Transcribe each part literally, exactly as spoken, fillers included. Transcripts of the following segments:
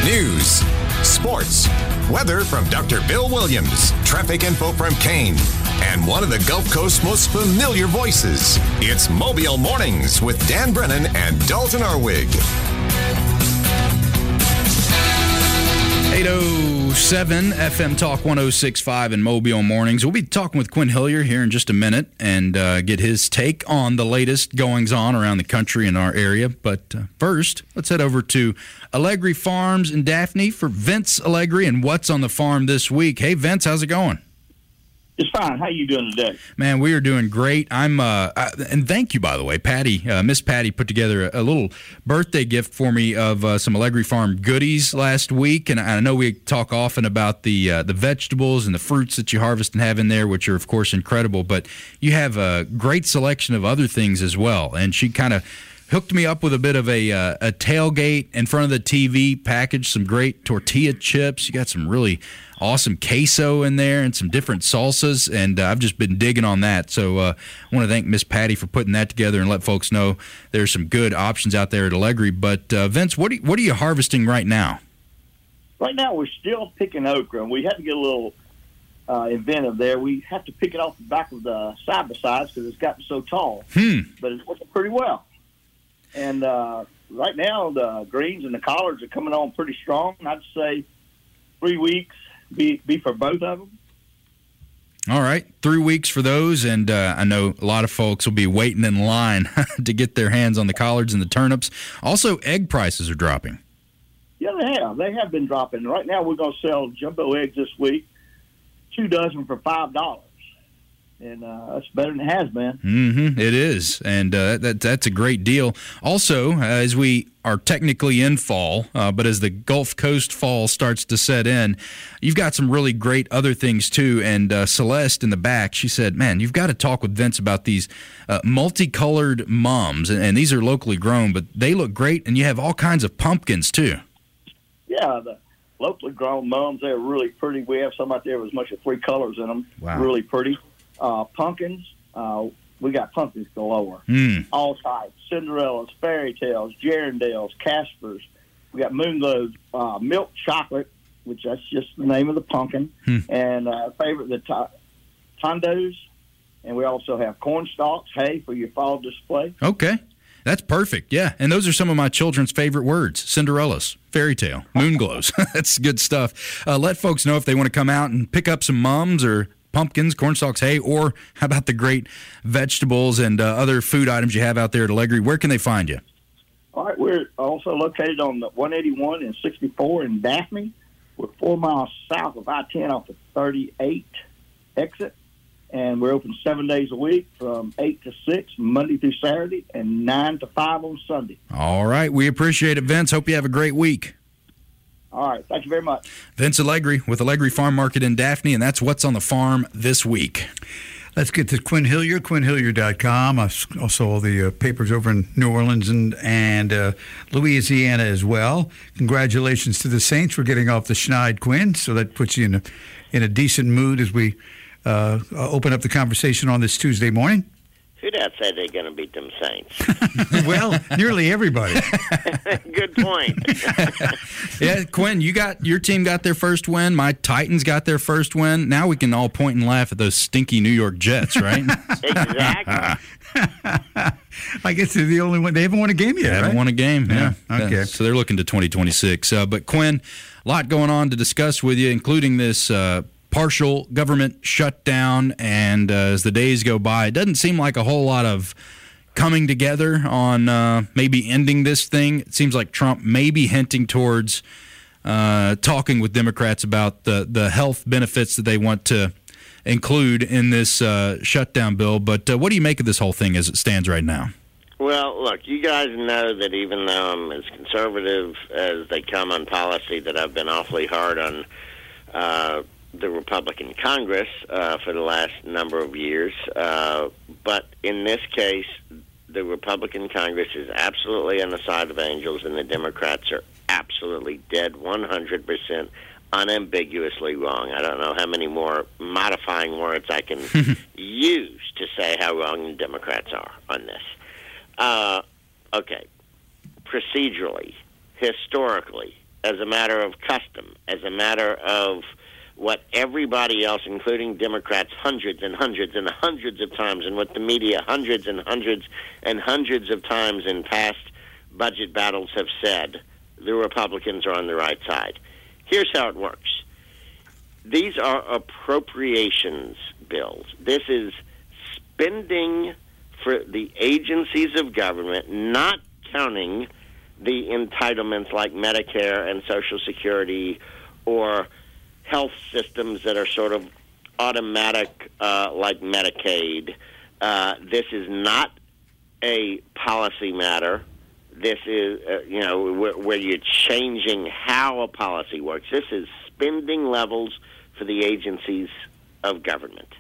News, sports, weather from Doctor Bill Williams, traffic info from Kane, and one of the Gulf Coast's most familiar voices. It's Mobile Mornings with Dan Brennan and Dalton Arwig. eight oh seven F M Talk one oh six point five in Mobile Mornings. We'll be talking with Quinn Hillier here in just a minute and uh, get his take on the latest goings-on around the country in our area. But uh, first, let's head over to Allegri Farms in Daphne for Vince Allegri and what's on the farm this week. Hey, Vince, how's it going? It's fine. How you doing today? Man, we are doing great. I'm, uh, I, and thank you, by the way, Patty. Uh, Miss Patty put together a, a little birthday gift for me of uh, some Allegri Farm goodies last week, and I know we talk often about the uh, the vegetables and the fruits that you harvest and have in there, which are of course incredible. But you have a great selection of other things as well, and she kind of hooked me up with a bit of a uh, a tailgate in front of the T V package, some great tortilla chips. You got some really awesome queso in there and some different salsas, and uh, I've just been digging on that. So uh, I want to thank Miss Patty for putting that together and let folks know there's some good options out there at Allegri. But uh, Vince, what are you, what are you harvesting right now? Right now we're still picking okra, and we had to get a little uh, inventive there. We have to pick it off the back of the side-by-sides because it's gotten so tall, Hmm. but it's working pretty well. And uh, right now the greens and the collards are coming on pretty strong. I'd say three weeks be, be for both of them. All right, three weeks for those, and uh, I know a lot of folks will be waiting in line to get their hands on the collards and the turnips. Also, egg prices are dropping. Yeah, they have. They have been dropping. Right now we're going to sell jumbo eggs this week, two dozen for five dollars. And uh, that's better than it has been. Mm-hmm, it is, and uh, that that's a great deal. Also, uh, as we are technically in fall, uh, but as the Gulf Coast fall starts to set in, you've got some really great other things too. And uh, Celeste in the back, she said, man, you've got to talk with Vince about these uh, multicolored mums, and, and these are locally grown, but they look great, and you have all kinds of pumpkins too. Yeah, the locally grown mums, they're really pretty. We have some out there with as much as three colors in them. Wow. Really pretty. Uh, pumpkins, uh, we got pumpkins galore. Mm. All types. Cinderellas, fairy tales, Gerundales, Caspers. We got moon glows, uh, milk chocolate, which that's just the name of the pumpkin. Hmm. And uh, favorite, the to- tondos. And we also have corn stalks, hay for your fall display. Okay. That's perfect, yeah. And those are some of my children's favorite words, Cinderellas, fairy tale, moon glows. That's good stuff. Uh, let folks know if they want to come out and pick up some mums or pumpkins, corn stalks, hay, or how about the great vegetables and uh, other food items you have out there at Allegri? Where can they find you? All right, we're also located on the one eighty-one and sixty-four in Daphne. We're four miles south of I ten off the thirty-eight exit, and we're open seven days a week from eight to six, Monday through Saturday, and nine to five on Sunday. All right, we appreciate it, Vince. Hope you have a great week. All right, thank you very much. Vince Allegri with Allegri Farm Market in Daphne, and that's what's on the farm this week. Let's get to Quinn Hillier, quinn hillier dot com. Also, all the uh, papers over in New Orleans and, and uh, Louisiana as well. Congratulations to the Saints for getting off the schneid, Quinn. So that puts you in a, in a decent mood as we uh, open up the conversation on this Tuesday morning. Who'd that say they're going to beat them Saints? Well, nearly everybody. Good point. Yeah, Quinn, you got your team got their first win. My Titans got their first win. Now we can all point and laugh at those stinky New York Jets, right? Exactly. I guess they're the only one. They haven't won a game yet, They haven't right? won a game, yeah. Yeah, okay. Uh, so they're looking to twenty twenty-six. Uh, but, Quinn, a lot going on to discuss with you, including this uh, partial government shutdown. And uh, as the days go by, it doesn't seem like a whole lot of coming together on uh, maybe ending this thing. It seems like Trump may be hinting towards uh, talking with Democrats about the, the health benefits that they want to include in this uh, shutdown bill. But uh, what do you make of this whole thing as it stands right now? Well, look, you guys know that even though I'm as conservative as they come on policy, that I've been awfully hard on uh, the Republican Congress uh, for the last number of years. Uh, but in this case, the Republican Congress is absolutely on the side of angels, and the Democrats are absolutely dead, one hundred percent unambiguously wrong. I don't know how many more modifying words I can use to say how wrong the Democrats are on this. Uh, okay. Procedurally, historically, as a matter of custom, as a matter of what everybody else, including Democrats, hundreds and hundreds and hundreds of times, and what the media hundreds and hundreds and hundreds of times in past budget battles have said, the Republicans are on the right side. Here's how it works. These are appropriations bills. This is spending for the agencies of government, not counting the entitlements like Medicare and Social Security or health systems that are sort of automatic uh, like Medicaid. Uh, this is not a policy matter. This is, uh, you know, where, where you're changing how a policy works. This is spending levels for the agencies of government.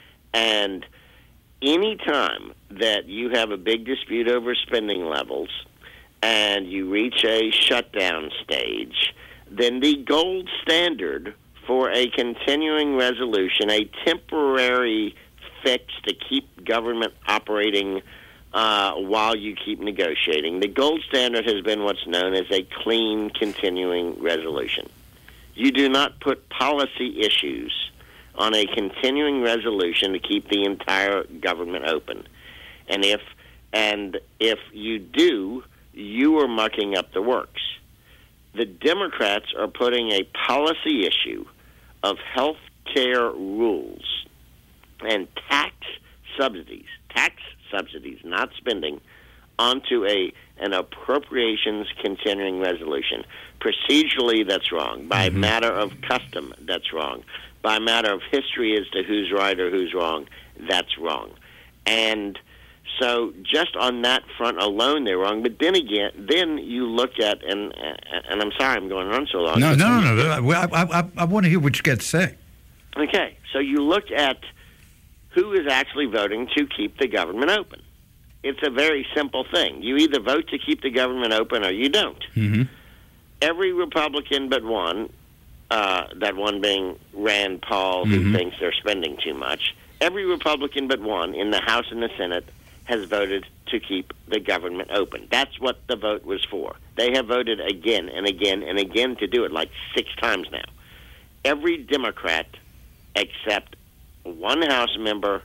And any time that you have a big dispute over spending levels and you reach a shutdown stage, then the gold standard for a continuing resolution, a temporary fix to keep government operating uh, while you keep negotiating, the gold standard has been what's known as a clean continuing resolution. You do not put policy issues on a continuing resolution to keep the entire government open. And if and if you do, you are mucking up the works. The Democrats are putting a policy issue of health care rules and tax subsidies, tax subsidies, not spending, onto a an appropriations continuing resolution. Procedurally, that's wrong. By mm-hmm. matter of custom, that's wrong. By matter of history as to who's right or who's wrong, that's wrong. And so just on that front alone, they're wrong. But then again, then you look at, and and I'm sorry I'm going on so long. No, no, no, no. I, I, I want to hear what you got to say. Okay, so you look at who is actually voting to keep the government open. It's a very simple thing. You either vote to keep the government open or you don't. Mm-hmm. Every Republican but one, uh, that one being Rand Paul, who mm-hmm. thinks they're spending too much, every Republican but one in the House and the Senate has voted to keep the government open. That's what the vote was for. They have voted again and again and again to do it, like six times now. Every Democrat except one House member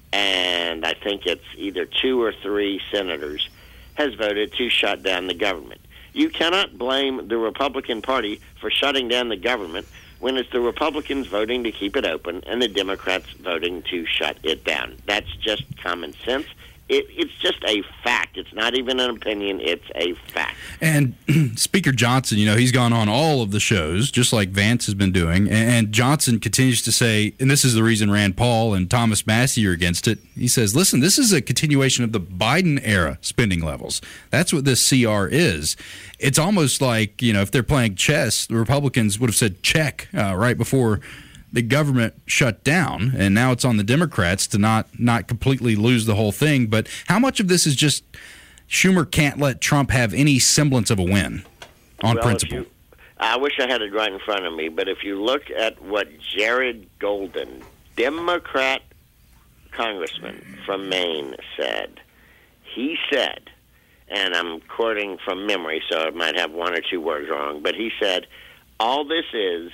and I think it's either two or three senators has voted to shut down the government. You cannot blame the Republican Party for shutting down the government when it's the Republicans voting to keep it open and the Democrats voting to shut it down. That's just common sense. It, it's just a fact. It's not even an opinion. It's a fact. And Speaker Johnson, you know, he's gone on all of the shows, just like Vance has been doing. And Johnson continues to say, and this is the reason Rand Paul and Thomas Massie are against it. He says, listen, this is a continuation of the Biden-era spending levels. That's what this C R is. It's almost like, you know, if they're playing chess, the Republicans would have said check uh, right before the government shut down, and now it's on the Democrats to not not completely lose the whole thing. But how much of this is just Schumer can't let Trump have any semblance of a win on well, principle? You, I wish I had it right in front of me, but if you look at what Jared Golden, Democrat congressman from Maine, said, he said, and I'm quoting from memory, so I might have one or two words wrong, but he said, all this is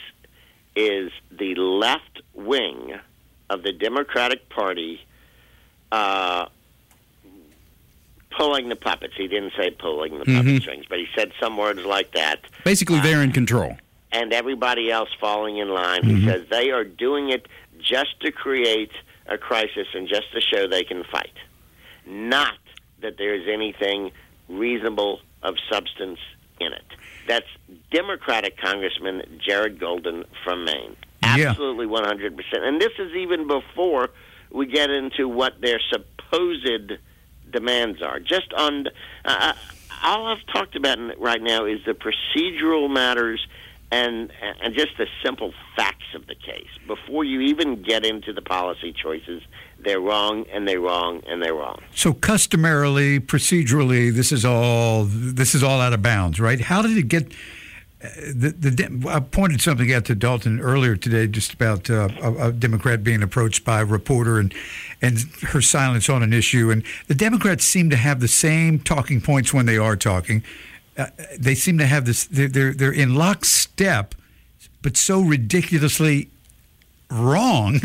is the left wing of the Democratic Party uh, pulling the puppets. He didn't say pulling the puppet mm-hmm. strings, but he said some words like that. Basically, uh, they're in control. And everybody else falling in line. Mm-hmm. He says they are doing it just to create a crisis and just to show they can fight. Not that there is anything reasonable of substance in it. That's Democratic Congressman Jared Golden from Maine. Absolutely one hundred percent. And this is even before we get into what their supposed demands are. Just on uh, all I've talked about right now is the procedural matters and and just the simple facts of the case. Before you even get into the policy choices, they're wrong and they're wrong and they're wrong. So customarily, procedurally, this is all this is all out of bounds, right? How did it get? Uh, the the I pointed something out to Dalton earlier today, just about uh, a, a Democrat being approached by a reporter and and her silence on an issue, and the Democrats seem to have the same talking points when they are talking. uh, they seem to have this. They're, they're they're in lockstep, but so ridiculously wrong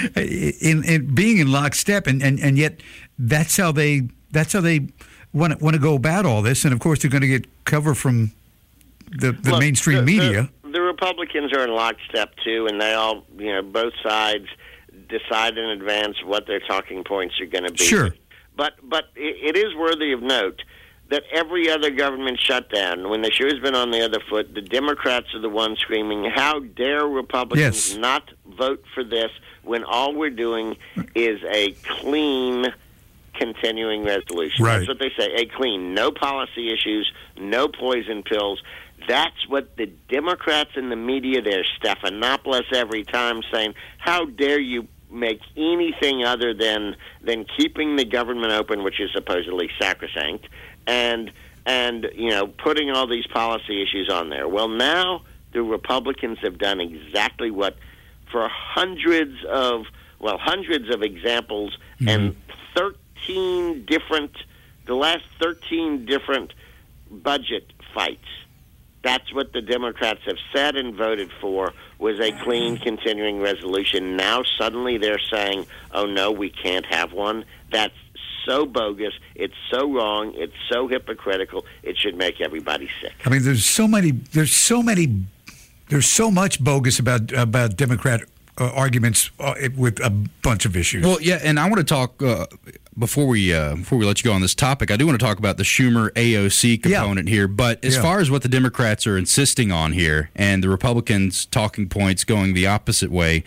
in, in being in lockstep, and, and, and yet that's how they that's how they want to, want to go about all this. And of course, they're going to get cover from the, the Look, mainstream the, media. The, the Republicans are in lockstep too, and they all, you know, both sides decide in advance what their talking points are going to be. Sure. But but it, it is worthy of note that every other government shutdown, when the shoe has been on the other foot, the Democrats are the ones screaming, how dare Republicans Yes. not vote for this when all we're doing is a clean continuing resolution. Right. That's what they say, a clean, no policy issues, no poison pills. That's what the Democrats and the media, they're Stephanopoulos every time saying, how dare you make anything other than than keeping the government open, which is supposedly sacrosanct, and and you know putting all these policy issues on there. Well, now the Republicans have done exactly what for hundreds of well hundreds of examples mm-hmm. and thirteen different the last thirteen different budget fights. That's what the Democrats have said and voted for, was a clean continuing resolution. Now suddenly they're saying, oh, no, we can't have one. That's so bogus. It's so wrong. It's so hypocritical. It should make everybody sick. I mean, there's so many, there's so many, there's so much bogus about, about Democrat uh, arguments uh, with a bunch of issues. Well, yeah, and I want to talk uh, before we uh, before we let you go on this topic. I do want to talk about the Schumer A O C component yeah. here. But as yeah. far as what the Democrats are insisting on here, and the Republicans' talking points going the opposite way,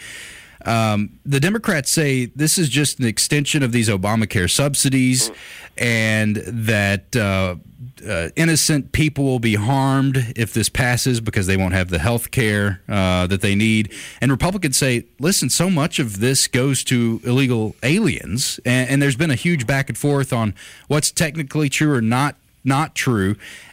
um, the Democrats say this is just an extension of these Obamacare subsidies, and that uh, uh, innocent people will be harmed if this passes because they won't have the health care uh, that they need. And Republicans say, listen, so much of this goes to illegal aliens, and, and there's been a huge back and forth on what's technically true or not not true.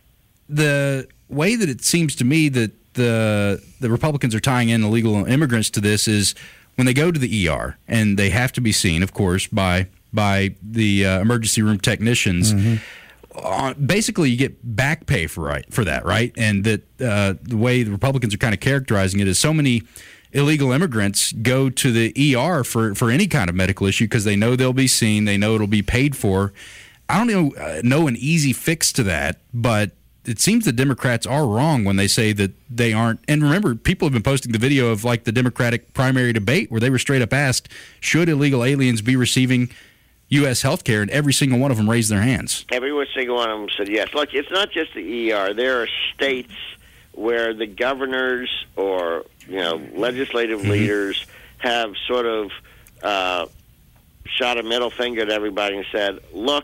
The way that it seems to me that the the Republicans are tying in illegal immigrants to this is when they go to the E R, and they have to be seen, of course, by by the uh, emergency room technicians. Mm-hmm. Uh, basically, you get back pay for right for that, right? And that uh, the way the Republicans are kind of characterizing it is so many illegal immigrants go to the E R for, for any kind of medical issue because they know they'll be seen, they know it'll be paid for. I don't know, uh, know an easy fix to that, but it seems the Democrats are wrong when they say that they aren't. And remember, people have been posting the video of like the Democratic primary debate where they were straight up asked, should illegal aliens be receiving U S health care, and every single one of them raised their hands. Every single one of them said yes. Look, it's not just the E R. There are states where the governors or, you know, legislative mm-hmm. leaders have sort of uh, shot a middle finger at everybody and said, look,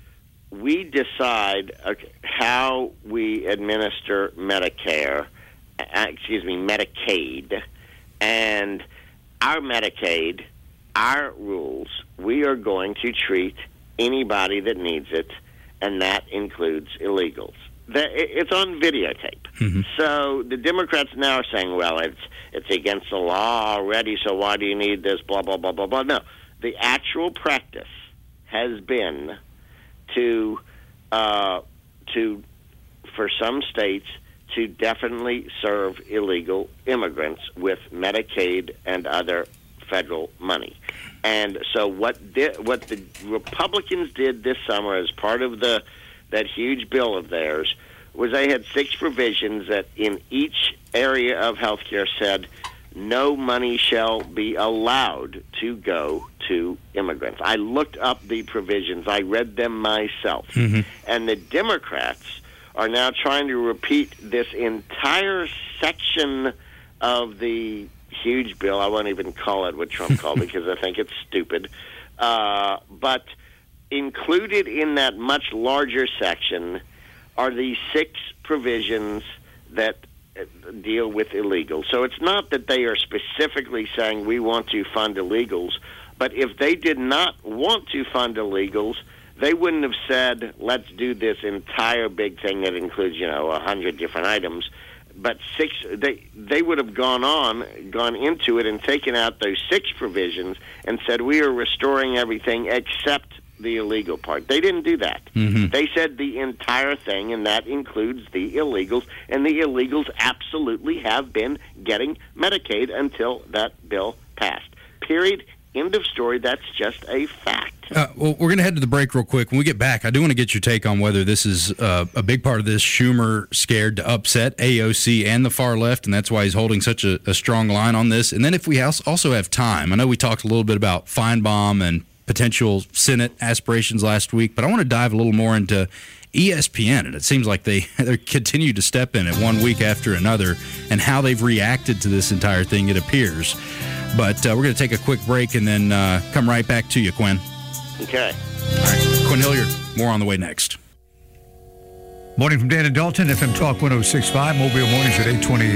we decide okay, how we administer Medicare, uh, excuse me, Medicaid, and our Medicaid, our rules, we are going to treat anybody that needs it, and that includes illegals. It's on videotape. Mm-hmm. So the Democrats now are saying, well, it's it's against the law already, so why do you need this, blah, blah, blah, blah, blah. No, the actual practice has been to, uh, to for some states, to definitely serve illegal immigrants with Medicaid and other federal money. And so what the, what the Republicans did this summer as part of the that huge bill of theirs was they had six provisions that in each area of healthcare said no money shall be allowed to go to immigrants. I looked up the provisions. I read them myself. Mm-hmm. And the Democrats are now trying to repeat this entire section of the huge bill. I won't even call it what Trump called it because I think it's stupid. Uh, but included in that much larger section are these six provisions that deal with illegals. So it's not that they are specifically saying we want to fund illegals, but if they did not want to fund illegals, they wouldn't have said, let's do this entire big thing that includes, you know, a hundred different items. But six, they they would have gone on, gone into it and taken out those six provisions and said we are restoring everything except the illegal part. They didn't do that. Mm-hmm. They said the entire thing, and that includes the illegals, and the illegals absolutely have been getting Medicaid until that bill passed. Period. End of story. That's just a fact. Uh, well, we're going to head to the break real quick. When we get back, I do want to get your take on whether this is uh, a big part of this. Schumer scared to upset A O C and the far left, and that's why he's holding such a, a strong line on this. And then if we also have time, I know we talked a little bit about Feinbaum and potential Senate aspirations last week, but I want to dive a little more into E S P N, and it seems like they, they continue to step in it one week after another, and how they've reacted to this entire thing, it appears. But uh, we're going to take a quick break and then uh, come right back to you, Quinn. Okay. All right. Quinn Hilliard, more on the way next. Morning from Dan and Dalton, F M Talk one oh six point five, Mobile Mornings at eight twenty.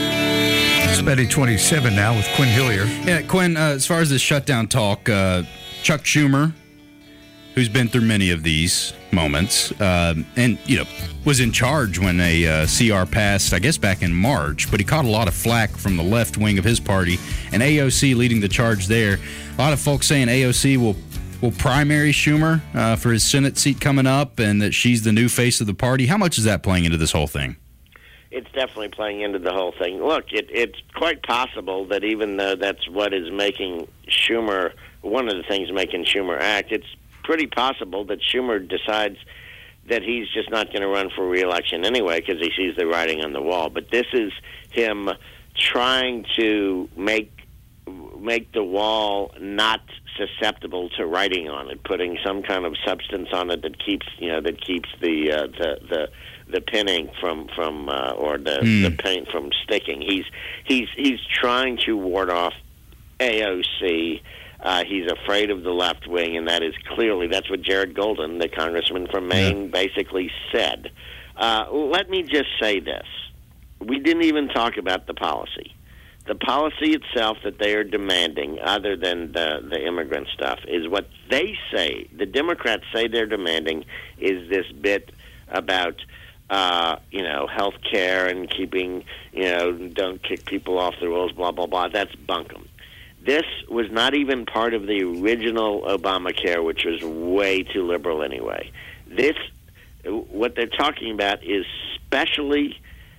It's about eight twenty-seven now with Quinn Hilliard. Yeah, Quinn, uh, as far as this shutdown talk, uh, Chuck Schumer, who's been through many of these moments, uh, and, you know, was in charge when a uh, C R passed, I guess, back in March, but he caught a lot of flack from the left wing of his party, and A O C leading the charge there. A lot of folks saying A O C will will primary Schumer uh, for his Senate seat coming up, and that she's the new face of the party. How much is that playing into this whole thing? It's definitely playing into the whole thing. Look, it, it's quite possible that even though that's what is making Schumer, one of the things making Schumer act, it's pretty possible that Schumer decides that he's just not going to run for re-election anyway because he sees the writing on the wall. But this is him trying to make make the wall not susceptible to writing on it, putting some kind of substance on it that keeps you know that keeps the uh, the the the pinning from from uh, or the mm. the paint from sticking. He's he's he's trying to ward off A O C. Uh, he's afraid of the left wing, and that is clearly, that's what Jared Golden, the congressman from Maine, yeah. basically said. Uh, let me just say this. We didn't even talk about the policy. The policy itself that they are demanding, other than the, the immigrant stuff, is what they say, the Democrats say they're demanding, is this bit about, uh, you know, health care and keeping, you know, don't kick people off the rolls, blah, blah, blah. That's bunkum. This was not even part of the original Obamacare, which was way too liberal anyway. This, what they're talking about is specially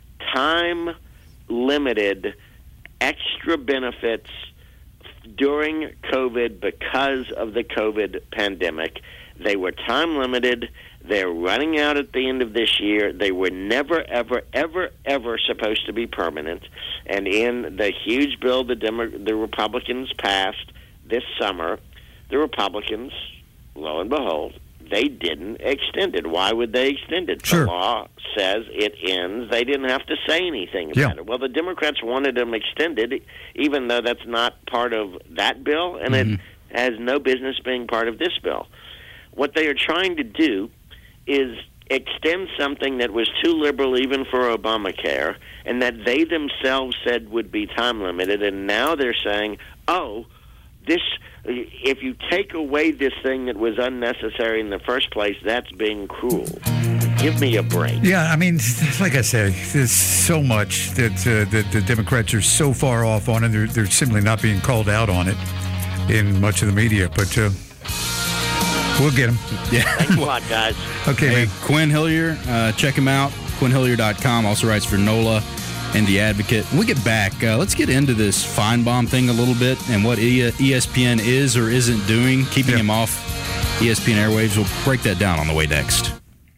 time-limited extra benefits during COVID because of the COVID pandemic. They were time-limited. They're running out at the end of this year. They were never, ever, ever, ever supposed to be permanent. And in the huge bill the Demo- the Republicans passed this summer, the Republicans, lo and behold, they didn't extend it. Why would they extend it? Sure. The law says it ends. They didn't have to say anything about yeah. it. Well, the Democrats wanted them extended, even though that's not part of that bill, and mm-hmm. it has no business being part of this bill. What they are trying to do is extend something that was too liberal even for Obamacare, and that they themselves said would be time limited, and now they're saying, oh, this, if you take away this thing that was unnecessary in the first place, that's being cruel. Give me a break. Yeah, I mean, like I said, there's so much that, uh, that the Democrats are so far off on, and they're, they're simply not being called out on it in much of the media, but uh, we'll get them. Yeah. Thanks a lot, guys. Okay, hey, man. Quinn Hilliard, uh, check him out, quinn hilliard dot com, also writes for NOLA and The Advocate. When we get back, uh, let's get into this Feinbaum thing a little bit and what E S P N is or isn't doing, keeping yeah. him off E S P N airwaves. We'll break that down on the way next.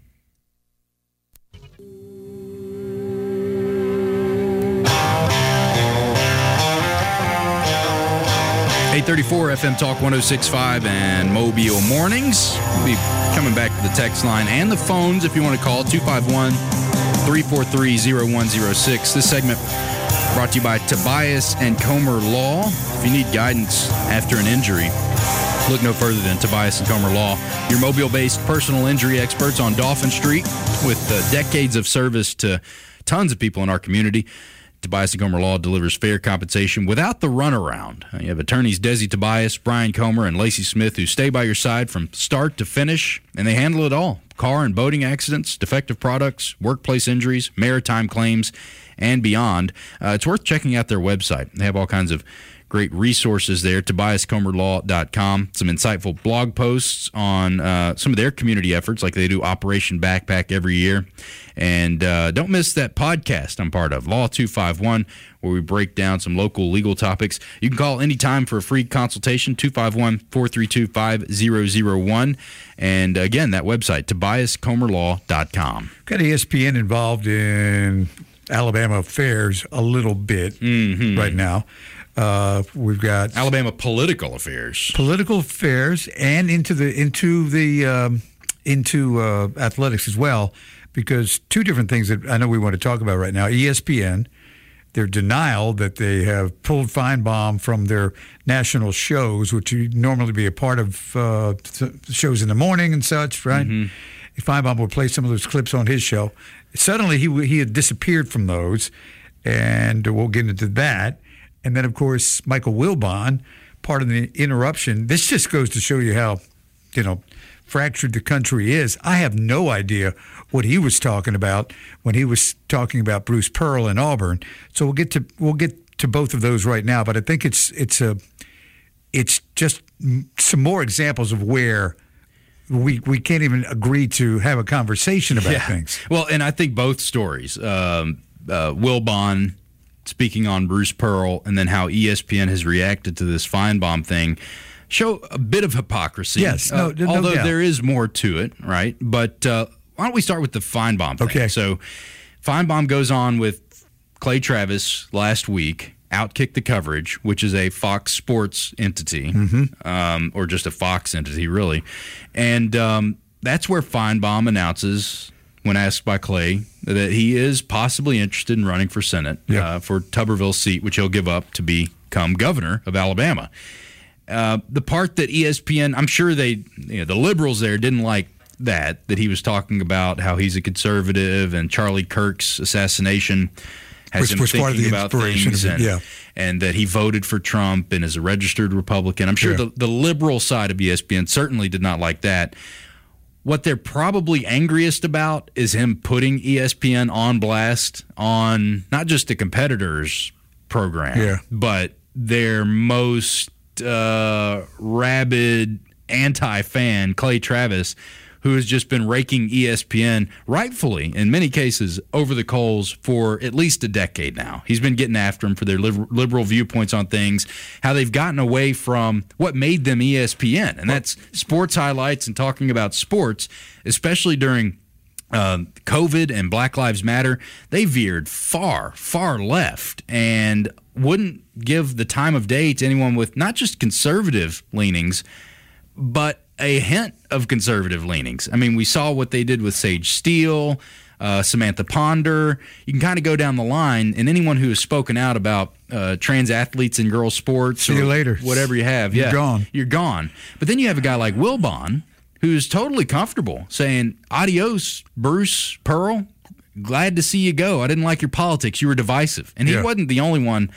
eight thirty-four F M Talk one oh six point five and Mobile Mornings. We'll be coming back to the text line and the phones if you want to call, two five one, three four three, oh one oh six. This segment brought to you by Tobias and Comer Law. If you need guidance after an injury, look no further than Tobias and Comer Law. Your Mobile-based personal injury experts on Dauphin Street with uh, decades of service to tons of people in our community. Tobias and Comer Law delivers fair compensation without the runaround. You have attorneys Desi Tobias, Brian Comer, and Lacey Smith who stay by your side from start to finish, and they handle it all. Car and boating accidents, defective products, workplace injuries, maritime claims, and beyond. Uh, it's worth checking out their website. They have all kinds of great resources there, Tobias Comer Law dot com. Some insightful blog posts on uh, some of their community efforts, like they do Operation Backpack every year. And uh, don't miss that podcast I'm part of, Law two fifty-one, where we break down some local legal topics. You can call anytime for a free consultation, two five one, four three two, five zero zero one. And again, that website, Tobias Comer Law dot com. Got E S P N involved in Alabama affairs a little bit mm-hmm. right now. Uh, we've got Alabama political affairs, political affairs, and into the into the um, into uh, athletics as well. Because two different things that I know we want to talk about right now: E S P N, their denial that they have pulled Feinbaum from their national shows, which would normally be a part of uh, shows in the morning and such, right? Mm-hmm. If Feinbaum would play some of those clips on his show. Suddenly, he he had disappeared from those, and we'll get into that. And then, of course, Michael Wilbon, part of the interruption. This just goes to show you how, you know, fractured the country is. I have no idea what he was talking about when he was talking about Bruce Pearl in Auburn. So we'll get to we'll get to both of those right now. But I think it's it's a it's just some more examples of where we we can't even agree to have a conversation about yeah. things. Well, and I think both stories, um, uh, Wilbon speaking on Bruce Pearl, and then how E S P N has reacted to this Feinbaum thing, show a bit of hypocrisy. Yes, no, uh, no although doubt. there is more to it, right? But uh, why don't we start with the Feinbaum thing? Okay. So Feinbaum goes on with Clay Travis last week, Outkick the Coverage, which is a Fox Sports entity, mm-hmm. um, or just a Fox entity, really. And um, that's where Feinbaum announces, when asked by Clay, that he is possibly interested in running for Senate yep. uh, for Tuberville's seat, which he'll give up to become governor of Alabama. Uh, the part that E S P N, I'm sure they, you know, the liberals there didn't like that, that he was talking about how he's a conservative and Charlie Kirk's assassination has Which him was thinking part of the about inspiration things, of it, and, yeah. and that he voted for Trump and is a registered Republican. I'm sure Yeah. the, the liberal side of E S P N certainly did not like that. What they're probably angriest about is him putting E S P N on blast on not just a competitor's program, Yeah. but their most uh, rabid anti-fan, Clay Travis, who has just been raking E S P N, rightfully, in many cases, over the coals for at least a decade now. He's been getting after them for their liber- liberal viewpoints on things, how they've gotten away from what made them E S P N, and that's sports highlights and talking about sports, especially during uh, COVID and Black Lives Matter. They veered far, far left and wouldn't give the time of day to anyone with not just conservative leanings, but a hint of conservative leanings. I mean, we saw what they did with Sage Steele, uh, Samantha Ponder. You can kind of go down the line, and anyone who has spoken out about uh, trans athletes in girls' sports, See or you later. whatever you have, You're yeah, gone. You're gone. But then you have a guy like Wilbon, who's totally comfortable saying, "Adios, Bruce Pearl. Glad to see you go. I didn't like your politics. You were divisive." And he Yeah. wasn't the only one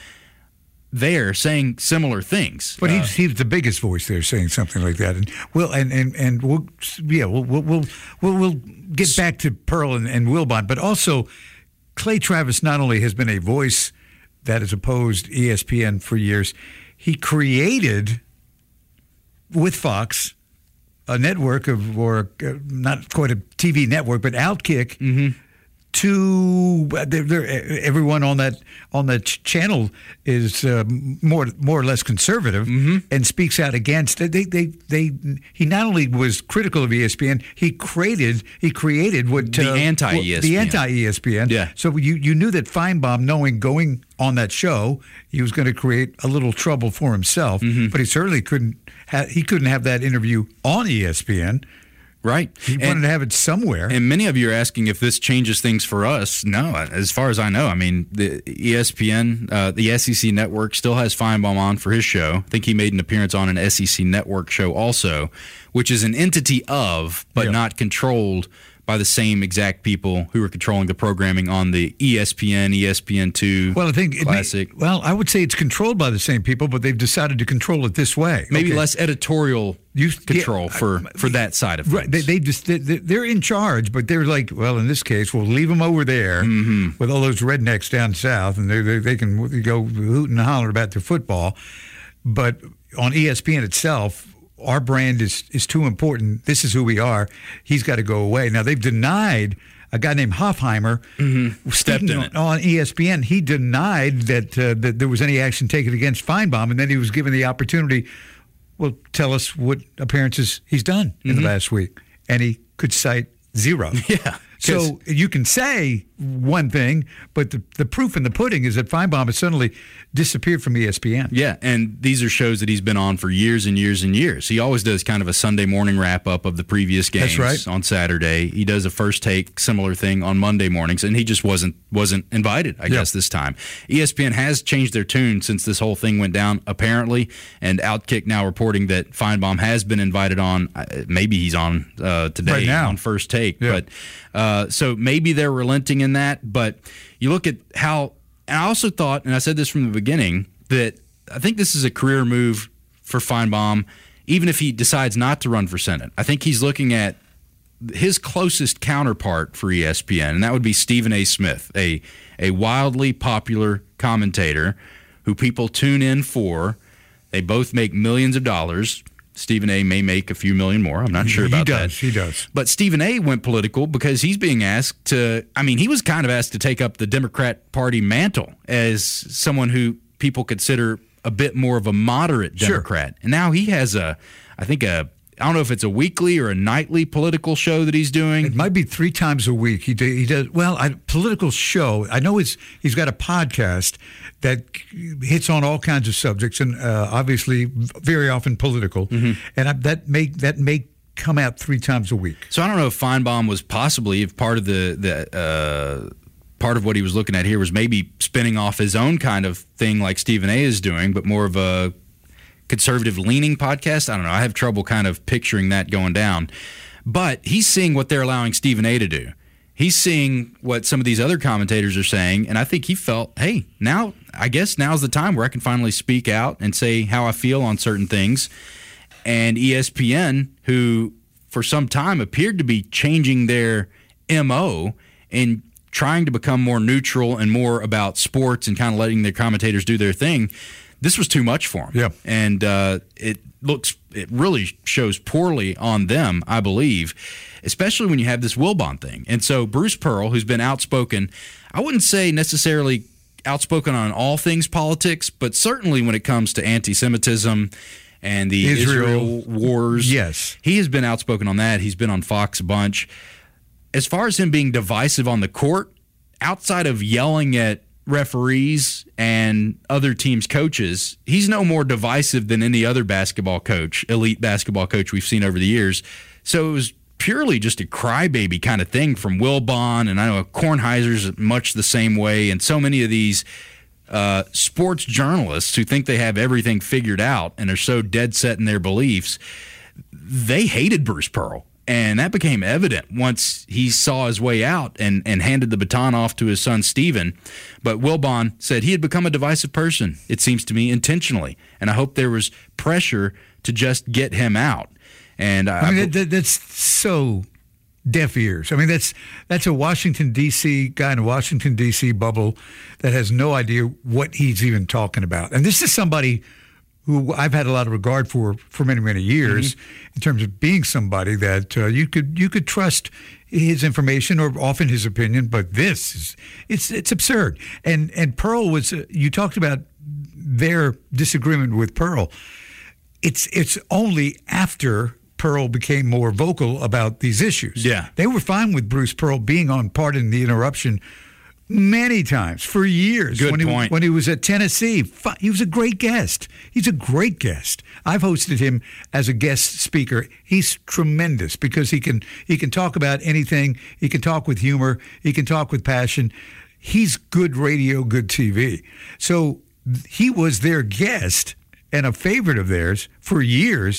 there saying similar things. But Uh, he's he's the biggest voice there saying something like that, and we'll and and, and we'll yeah we'll we'll we'll we'll, we'll get back to Pearl and, and Wilbon, but also Clay Travis not only has been a voice that has opposed E S P N for years, he created with Fox a network of or uh, not quite a T V network, but Outkick. Mm-hmm. To they're, they're, everyone on that on that ch- channel is uh, more more or less conservative mm-hmm. and speaks out against. They, they they He not only was critical of E S P N, he created he created what The uh, anti-E S P N. the anti-E S P N. Yeah. So you you knew that Feinbaum, knowing going on that show, he was going to create a little trouble for himself. Mm-hmm. But he certainly couldn't ha- he couldn't have that interview on E S P N. Right. He And- wanted to have it somewhere. And many of you are asking if this changes things for us. No, as far as I know, I mean, the E S P N, uh, the S E C network still has Feinbaum on for his show. I think he made an appearance on an S E C network show also, which is an entity of, but Yeah. not controlled by the same exact people who were controlling the programming on the E S P N, E S P N two well, I think Classic. It may, well, I would say it's controlled by the same people, but they've decided to control it this way. Maybe okay. less editorial You, control yeah, for, for that side of things. Right. They, they just, they, they're in charge, but they're like, well, in this case, we'll leave them over there mm-hmm. with all those rednecks down south, and they, they, they can go hooting and hollering about their football. But on E S P N itself, our brand is, is too important. This is who we are. He's got to go away. Now, they've denied a guy named Hoffheimer mm-hmm. stepped in on, it. on E S P N. He denied that, uh, that there was any action taken against Feinbaum, and then he was given the opportunity, well, tell us what appearances he's done in mm-hmm. the last week. And he could cite zero. Yeah. So you can say one thing, but the, the proof in the pudding is that Feinbaum has suddenly disappeared from E S P N. Yeah, and these are shows that he's been on for years and years and years. He always does kind of a Sunday morning wrap-up of the previous games That's right. on Saturday. He does a first take, similar thing on Monday mornings, and he just wasn't wasn't invited, I yeah. guess, this time. E S P N has changed their tune since this whole thing went down, apparently, and Outkick now reporting that Feinbaum has been invited on. Maybe he's on uh, today right now. on First Take, yeah. but uh, so maybe they're relenting in that, but you look at how, and I also thought, and I said this from the beginning, that I think this is a career move for Feinbaum, even if he decides not to run for Senate. I think he's looking at his closest counterpart for E S P N, and that would be Stephen A. Smith, a, a wildly popular commentator who people tune in for. They both make millions of dollars. Stephen A. may make a few million more. I'm not sure about he does, that. He does. But Stephen A. went political because he's being asked to, I mean, he was kind of asked to take up the Democrat Party mantle as someone who people consider a bit more of a moderate Democrat. Sure. And now he has a, I think a, I don't know if it's a weekly or a nightly political show that he's doing. It might be three times a week. He, do, he does, well, a political show. I know he's, he's got a podcast that hits on all kinds of subjects and uh, obviously very often political. Mm-hmm. And I, that may, that may come out three times a week. So I don't know if Feinbaum was possibly, if part of the, the uh, part of what he was looking at here was maybe spinning off his own kind of thing like Stephen A. is doing, but more of a conservative-leaning podcast. I don't know. I have trouble kind of picturing that going down. But he's seeing what they're allowing Stephen A. to do. He's seeing what some of these other commentators are saying, and I think he felt, hey, now, I guess now's the time where I can finally speak out and say how I feel on certain things. And E S P N, who for some time appeared to be changing their M O and trying to become more neutral and more about sports and kind of letting their commentators do their thing, this was too much for them. Yeah. And uh, it looks, it really shows poorly on them, I believe, especially when you have this Wilbon thing. And so Bruce Pearl, who's been outspoken, I wouldn't say necessarily outspoken on all things politics, but certainly when it comes to anti-Semitism and the Israel, Israel wars. Yes. He has been outspoken on that. He's been on Fox a bunch. As far as him being divisive on the court, outside of yelling at referees and other teams' coaches, he's no more divisive than any other basketball coach, elite basketball coach we've seen over the years. So it was purely just a crybaby kind of thing from Wilbon, and I know Kornheiser's much the same way, and so many of these uh, sports journalists who think they have everything figured out and are so dead set in their beliefs, they hated Bruce Pearl. And that became evident once he saw his way out and, and handed the baton off to his son, Stephen. But Wilbon said he had become a divisive person, it seems to me, intentionally. And I hope there was pressure to just get him out. And I, I mean, that, that's so deaf ears. I mean, that's that's a Washington, D C guy in a Washington, D C bubble that has no idea what he's even talking about. And this is somebody who I've had a lot of regard for for many, many years, mm-hmm. in terms of being somebody that uh, you could you could trust his information or often his opinion. But this is it's it's absurd. And and Pearl was uh, you talked about their disagreement with Pearl. It's it's only after Pearl became more vocal about these issues. Yeah, they were fine with Bruce Pearl being on Pardon the Interruption many times for years. Good when point. He, when he was at Tennessee, he was a great guest. He's a great guest. I've hosted him as a guest speaker. He's tremendous because he can he can talk about anything. He can talk with humor. He can talk with passion. He's good radio, good T V. So he was their guest and a favorite of theirs for years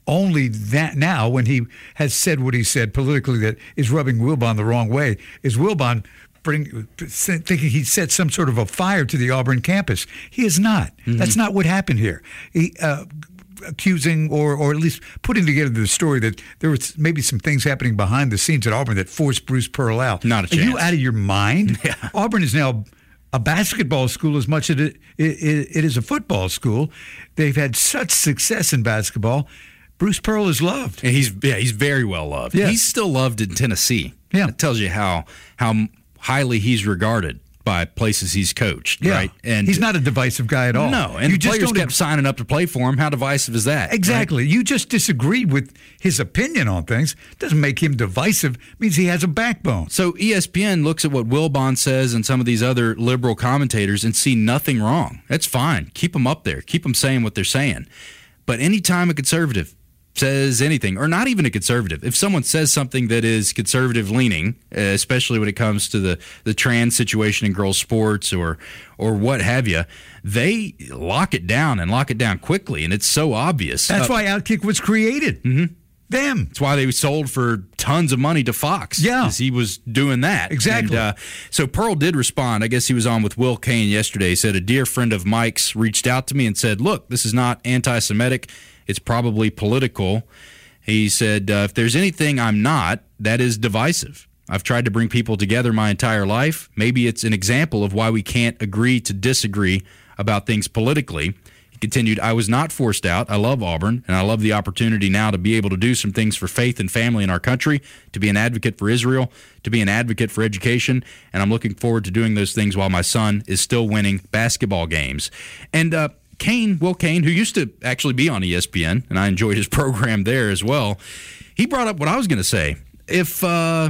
only that now when he has said what he said politically that is rubbing Wilbon the wrong way, is Wilbon bring, thinking he set some sort of a fire to the Auburn campus. He is not. Mm-hmm. That's not what happened here. He, uh, accusing or, or at least putting together the story that there was maybe some things happening behind the scenes at Auburn that forced Bruce Pearl out. Not a chance. Are you out of your mind? Yeah. Auburn is now a basketball school as much as it, it, it is a football school. They've had such success in basketball. Bruce Pearl is loved. And he's yeah, he's very well loved. Yeah. He's still loved in Tennessee. Yeah. That tells you how how highly he's regarded by places he's coached, yeah. right? And he's not a divisive guy at all. No, and you the just players don't kept signing up to play for him. How divisive is that? Exactly. Right? You just disagreed with his opinion on things. Doesn't make him divisive. It means he has a backbone. So E S P N looks at what Wilbon says and some of these other liberal commentators and see nothing wrong. That's fine. Keep them up there. Keep them saying what they're saying. But anytime a conservative says anything, or not even a conservative, if someone says something that is conservative leaning, especially when it comes to the, the trans situation in girls sports or or what have you, they lock it down and lock it down quickly, and it's so obvious. That's uh, why Outkick was created. Mm-hmm. Them. That's why they sold for tons of money to Fox. Yeah. Because he was doing that. Exactly. And, uh, so Pearl did respond. I guess he was on with Will Kane yesterday. He said, a dear friend of Mike's reached out to me and said, look, this is not anti-Semitic. It's probably political. He said, uh, if there's anything I'm not, that is divisive. I've tried to bring people together my entire life. Maybe it's an example of why we can't agree to disagree about things politically. He continued, I was not forced out. I love Auburn, and I love the opportunity now to be able to do some things for faith and family in our country, to be an advocate for Israel, to be an advocate for education, and I'm looking forward to doing those things while my son is still winning basketball games. And uh, Kane, Will Kane, who used to actually be on E S P N, and I enjoyed his program there as well, he brought up what I was going to say. If, uh,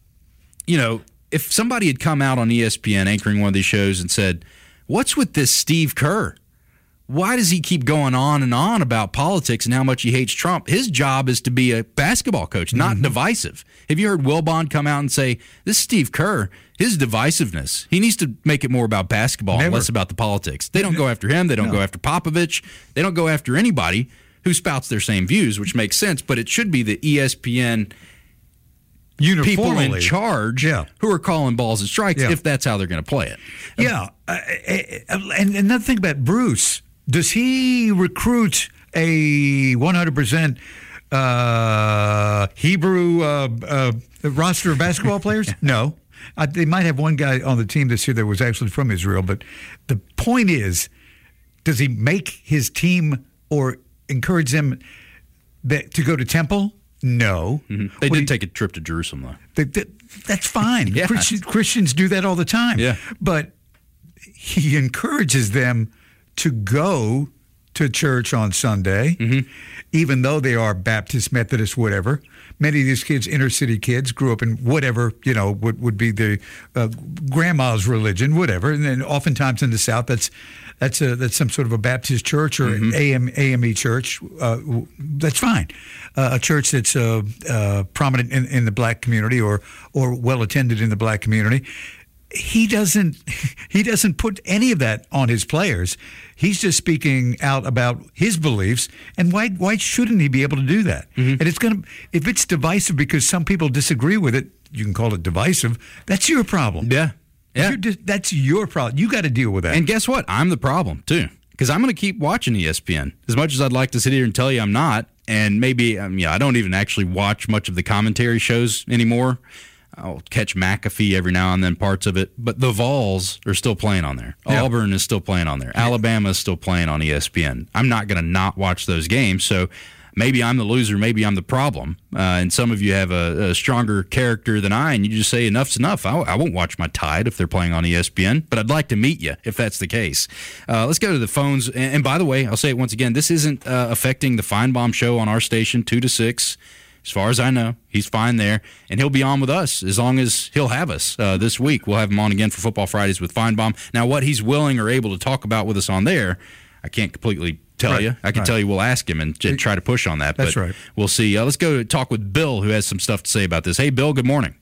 you know, if somebody had come out on E S P N anchoring one of these shows and said, what's with this Steve Kerr? Why does he keep going on and on about politics and how much he hates Trump? His job is to be a basketball coach, not mm-hmm. divisive. Have you heard Wilbon come out and say, this Steve Kerr, his divisiveness, he needs to make it more about basketball Never. and less about the politics. They don't go after him. They don't no. go after Popovich. They don't go after anybody who spouts their same views, which makes sense, but it should be the E S P N people in charge yeah. who are calling balls and strikes yeah. if that's how they're going to play it. Yeah. Uh, and another thing about Bruce, does he recruit a one hundred percent uh, Hebrew uh, uh, roster of basketball players? No. Uh, they might have one guy on the team this year that was actually from Israel, but the point is, does he make his team or encourage them that, to go to Temple? No. Mm-hmm. They what did he, take a trip to Jerusalem, though. They, they, that's fine. yeah. Christian, Christians do that all the time. Yeah. But he encourages them to go to church on Sunday, mm-hmm. even though they are Baptist, Methodist, whatever. Many of these kids, inner city kids, grew up in whatever, you know, would, would be the uh, grandma's religion, whatever. And then oftentimes in the South, that's that's a, that's some sort of a Baptist church or mm-hmm. A M, A M E church. Uh, that's fine. Uh, a church that's uh, uh, prominent in, in the black community or or well attended in the black community. He doesn't he doesn't put any of that on his players. He's just speaking out about his beliefs, and why why shouldn't he be able to do that? Mm-hmm. And it's going to if it's divisive because some people disagree with it, you can call it divisive. That's your problem. Yeah. Yeah. Dis- that's your problem. You got to deal with that. And guess what? I'm the problem too, because I'm going to keep watching E S P N as much as I'd like to sit here and tell you I'm not. And maybe um, yeah, I don't even actually watch much of the commentary shows anymore. I'll catch McAfee every now and then, parts of it. But the Vols are still playing on there. Yeah. Auburn is still playing on there. Yeah. Alabama is still playing on E S P N. I'm not going to not watch those games. So maybe I'm the loser. Maybe I'm the problem. Uh, and some of you have a, a stronger character than I, and you just say enough's enough. I, I won't watch my Tide if they're playing on E S P N, but I'd like to meet you if that's the case. Uh, let's go to the phones. And, and by the way, I'll say it once again, this isn't uh, affecting the Feinbaum show on our station, two to six. As far as I know, he's fine there, and he'll be on with us as long as he'll have us uh, this week. We'll have him on again for Football Fridays with Feinbaum. Now, what he's willing or able to talk about with us on there, I can't completely tell right. you. I can right. tell you we'll ask him and j- try to push on that. That's but right. We'll see. Uh, let's go talk with Bill, who has some stuff to say about this. Hey, Bill, good morning.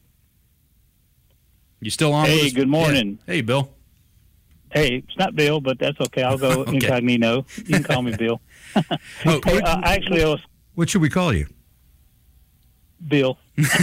You still on Hey, with us? good morning. Yeah. Hey, Bill. Hey, it's not Bill, but that's okay. I'll go okay. incognito. You can call me Bill. oh, hey, uh, actually, I was What should we call you? Bill.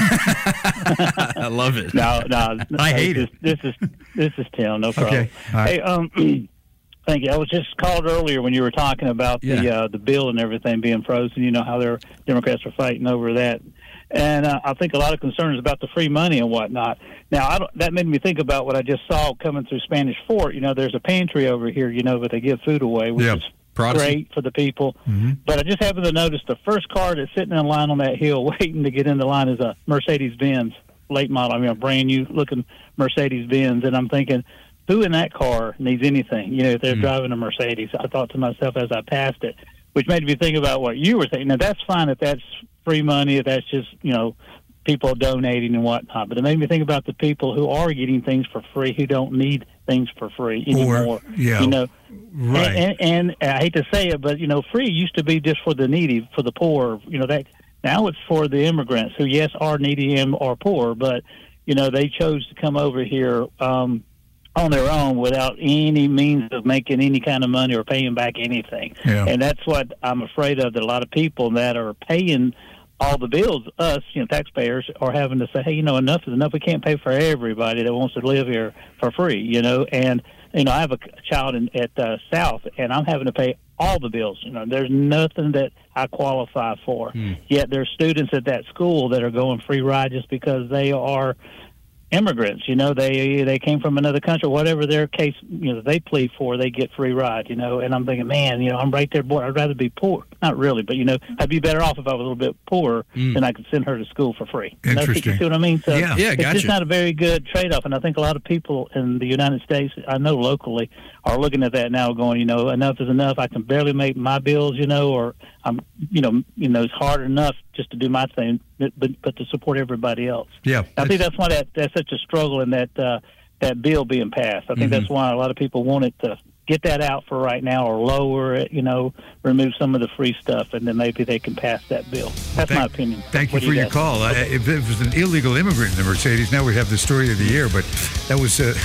I love it. No, no. I hate this, it. This is this is Tim. No problem. Okay. All right. Hey, um, thank you. I was just called earlier when you were talking about the Yeah. uh, the bill and everything being frozen. You know how their Democrats are fighting over that, and uh, I think a lot of concerns about the free money and whatnot. Now, I don't, that made me think about what I just saw coming through Spanish Fort. You know, there's a pantry over here. You know, but they give food away, which Yeah. is Protestant. great for the people. Mm-hmm. But I just happened to notice the first car that's sitting in line on that hill waiting to get in the line is a Mercedes-Benz late model. I mean, a brand new looking Mercedes-Benz. And I'm thinking, who in that car needs anything? You know, if they're Mm. driving a Mercedes. I thought to myself as I passed it, which made me think about what you were saying. Now, that's fine if that's free money, if that's just, you know, people donating and whatnot. But it made me think about the people who are getting things for free, who don't need things for free anymore. Or, yeah. You know, Right. and, and, and I hate to say it, but you know, free used to be just for the needy, for the poor. You know that now it's for the immigrants who, yes, are needy and are poor, but you know they chose to come over here um, on their own without any means of making any kind of money or paying back anything. Yeah. And that's what I'm afraid of. That a lot of people that are paying all the bills, us, you know, taxpayers, are having to say, hey, you know, enough is enough. We can't pay for everybody that wants to live here for free, you know. And, you know, I have a child in, at uh, South, and I'm having to pay all the bills. You know, there's nothing that I qualify for. Mm. Yet there's students at that school that are going free ride just because they are immigrants. You know, they they came from another country, whatever their case, you know, they plead for, they get free ride, you know. And I'm thinking, man, you know, I'm right there, boy, I'd rather be poor. Not really, but, you know, I'd be better off if I was a little bit poorer Mm. than I could send her to school for free. You know, Interesting. you see what I mean? So Yeah. Yeah, it's gotcha. just not a very good trade-off. And I think a lot of people in the United States, I know locally, are looking at that now going, you know, enough is enough. I can barely make my bills, you know, or I'm, you know, you know, it's hard enough just to do my thing, but, but to support everybody else. Yeah. I think that's why that, that's such a struggle in that uh, that bill being passed. I think Mm-hmm. that's why a lot of people want it to get that out for right now, or lower it, you know, remove some of the free stuff, and then maybe they can pass that bill. That's Thank- my opinion. Thank you What do for your guys call. I, if it was an illegal immigrant in the Mercedes, now we'd have the story of the year. But that was uh,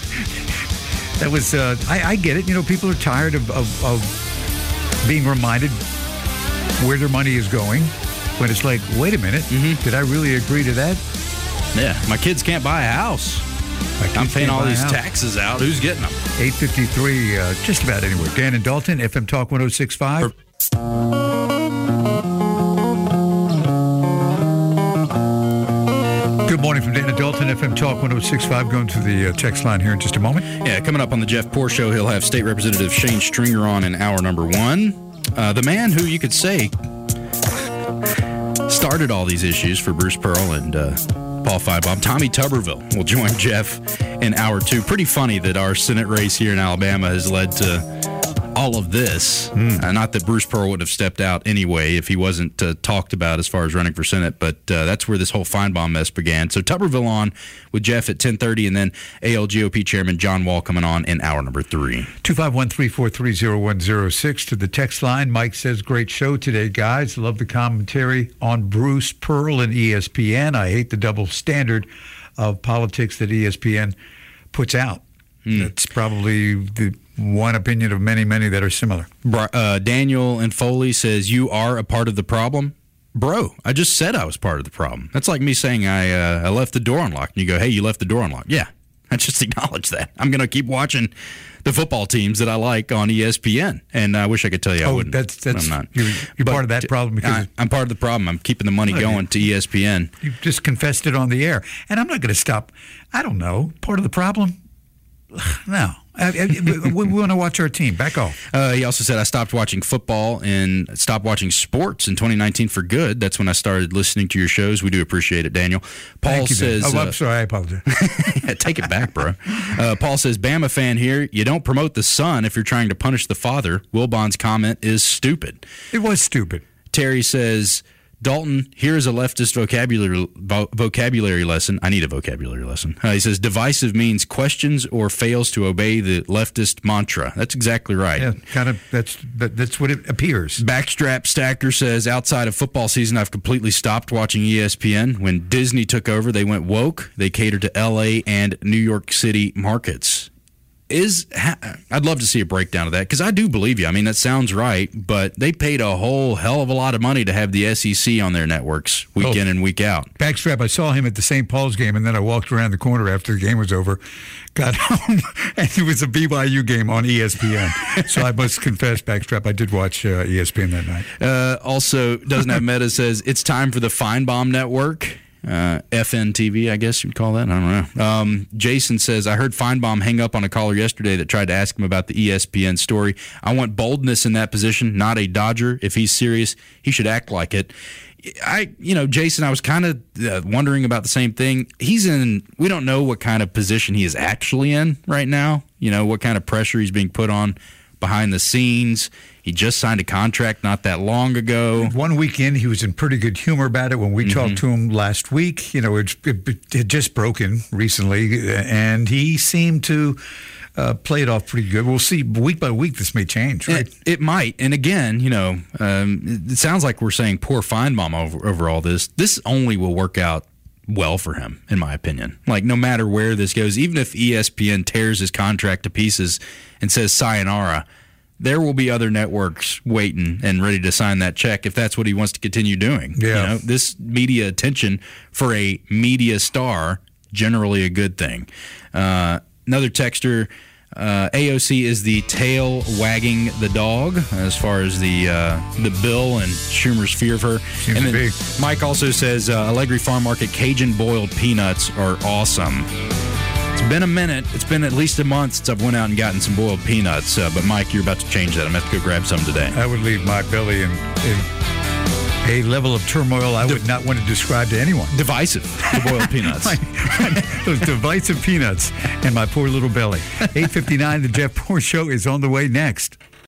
that was. Uh, I, I get it. You know, people are tired of, of, of being reminded where their money is going. When it's like, wait a minute, Mm-hmm. did I really agree to that? Yeah, my kids can't buy a house. I I'm can't paying all buy a these house. taxes out. Who's getting them? eight fifty-three, uh, just about anywhere. Dan and Dalton, F M Talk one oh six point five. Good morning from Dan and Dalton, F M Talk one oh six point five. Going to the uh, text line here in just a moment. Yeah, coming up on the Jeff Poor Show, he'll have State Representative Shane Stringer on in hour number one. Uh, the man who you could say started all these issues for Bruce Pearl and uh, Paul Feinbaum, Tommy Tuberville, will join Jeff in hour two. Pretty funny that our Senate race here in Alabama has led to all of this. Uh, not that Bruce Pearl would have stepped out anyway if he wasn't uh, talked about as far as running for Senate, but uh, that's where this whole Feinbaum mess began. So Tuberville on with Jeff at ten thirty, and then A L G O P Chairman John Wall coming on in hour number three. two five one, three four three, oh one oh six to the text line. Mike says, great show today, guys. Love the commentary on Bruce Pearl and E S P N. I hate the double standard of politics that E S P N puts out. That's probably the one opinion of many, many that are similar. Uh, Daniel and Foley says, you are a part of the problem. Bro, I just said I was part of the problem. That's like me saying I uh, I left the door unlocked. And you go, hey, you left the door unlocked. Yeah, I just acknowledge that. I'm going to keep watching the football teams that I like on E S P N. And I wish I could tell you I Oh, wouldn't. that's, that's, I'm not. you're, you're But part of that problem because I, I'm part of the problem. I'm keeping the money Look, going to E S P N. you just confessed it on the air. And I'm not going to stop. I don't know. Part of the problem? No. I, I, we, we want to watch our team. Back off. Uh, he also said, I stopped watching football and stopped watching sports in twenty nineteen for good. That's when I started listening to your shows. We do appreciate it, Daniel. Paul Thank you, Dan. says... Oh, uh, I'm sorry. I apologize. yeah, take it back, bro. Uh, Paul says, Bama fan here. You don't promote the son if you're trying to punish the father. Wilbon's comment is stupid. It was stupid. Terry says, Dalton, here's a leftist vocabulary vo- vocabulary lesson. I need a vocabulary lesson. Uh, he says, divisive means questions or fails to obey the leftist mantra. That's exactly right. Yeah, kind of. That's that, that's what it appears. Backstrap Stacker says, outside of football season, I've completely stopped watching E S P N. When Disney took over, they went woke. They catered to L A and New York City markets. is I'd love to see a breakdown of that, because I do believe you. I mean, that sounds right, but they paid a whole hell of a lot of money to have the S E C on their networks week oh, in and week out. Backstrap, I saw him at the Saint Paul's game, and then I walked around the corner after the game was over, got home, and it was a B Y U game on E S P N. So I must confess, Backstrap, I did watch uh, E S P N that night. Uh, also, Doesn't Have Meta says, it's time for the Feinbaum Network. Uh, F N T V, I guess you'd call that. I don't know. Um, Jason says, I heard Feinbaum hang up on a caller yesterday that tried to ask him about the E S P N story. I want boldness in that position, not a Dodger. If he's serious, he should act like it. I, you know, Jason, I was kind of uh, wondering about the same thing. He's in, we don't know what kind of position he is actually in right now. You know, what kind of pressure he's being put on behind the scenes. He just signed a contract not that long ago. One weekend, he was in pretty good humor about it when we mm-hmm. talked to him last week. You know, it, it, it had just broken recently, and he seemed to uh, play it off pretty good. We'll see. Week by week, this may change, right? It, it might. And again, you know, um, it sounds like we're saying poor Feinbaum over, over all this. This only will work out well for him, in my opinion. Like, no matter where this goes, even if E S P N tears his contract to pieces and says sayonara, there will be other networks waiting and ready to sign that check if that's what he wants to continue doing. Yeah. You know, this media attention for a media star, generally a good thing. Uh, another texter, uh, A O C is the tail wagging the dog as far as the uh, the bill and Schumer's fear of her. Seems and then big. Mike also says uh, Allegri Farm Market Cajun boiled peanuts are awesome. It's been a minute. It's been at least a month since I've went out and gotten some boiled peanuts. Uh, but, Mike, you're about to change that. I'm going to have to go grab some today. I would leave my belly in, in a level of turmoil I would not want to describe to anyone. Divisive, the boiled peanuts. my, my, those divisive peanuts and my poor little belly. eight fifty-nine, the Jeff Poor Show is on the way next.